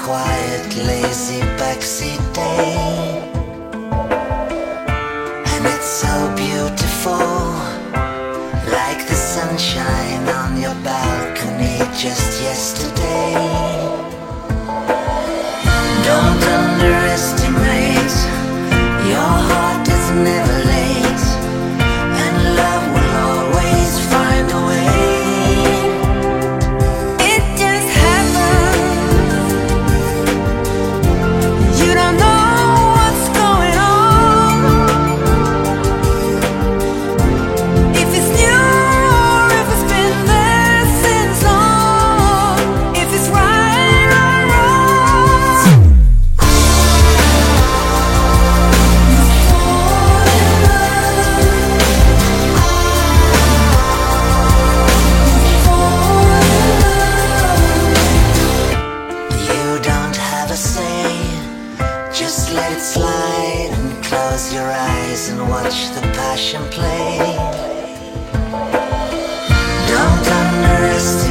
quiet, lazy backseat day. And it's so beautiful, like the sunshine on your balcony just yesterday. Don't underestimate, your heart is never late, and love will always find a way. It just happens, you don't know what's going on. If it's new or if it's been there since long, if it's right or wrong. You don't have a say, just let it slide and close your eyes and watch the passion play. Don't underestimate